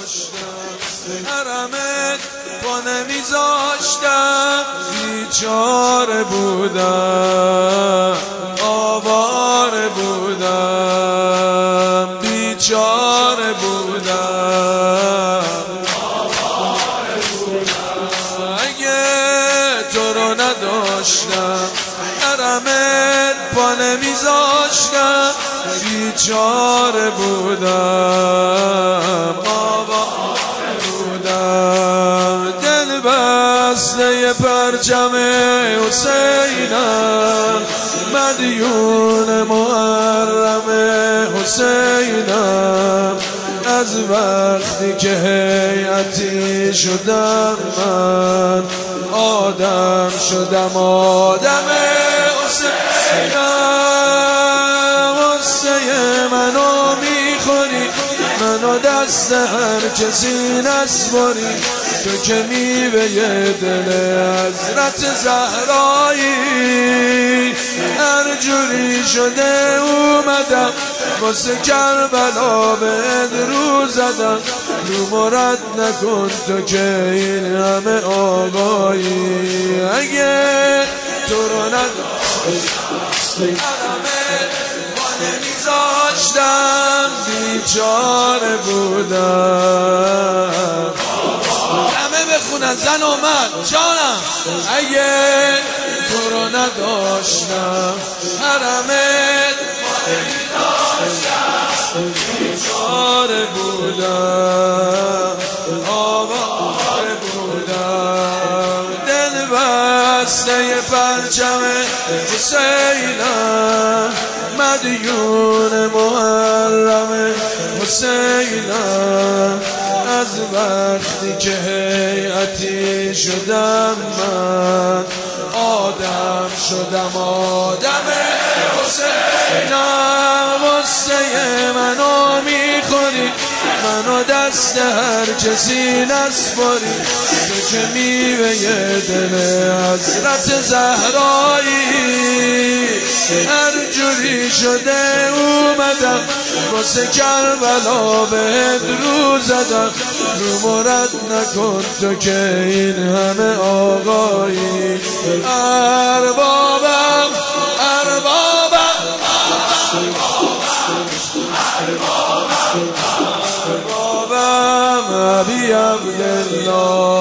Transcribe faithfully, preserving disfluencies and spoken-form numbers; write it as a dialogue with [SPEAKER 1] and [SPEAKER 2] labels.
[SPEAKER 1] نداشتم حرمت پا نمیذاشتم بیچاره بودم آواره بودم بیچاره بودم اگه تو رو نداشتم حرمت پا نمیذاشتم بیچاره بودم آواره بودم دل بسته پرچم حسینم مدیون محرم حسینم از وقتی که هیئتی شدم من آدم شدم آدم حسینم حسین منو میخوری منو دست هر کسی نسپاری تو که میوه دل حضرت زهرایی هر جوری شده اومدم واسه کربلا بهت رو زدم رو مرد نکن تو که این همه آقایی اگه تو رو نداشتم حرمت پا نمیذاشتم بیچاره بودم همه بخونن زن و مرد جانم اگه تو رو نداشتم حرمت پا نمیذاشتم بیچاره بودم آواره بودم دل بسته پرچم حسینم مدیون محرم حسینم از وقتی که هیئتی شدم من آدم شدم آدم حسینم حسین منو میخوری منو دست هر کسی نسپاری تو که میوه دل حضرت زهرایی هر جوری شده اومدم واسه کربلا بهت رو زدم رو مرد نکن تو که این همه آقایی اربابم اربابم اربابم ابی عبدالله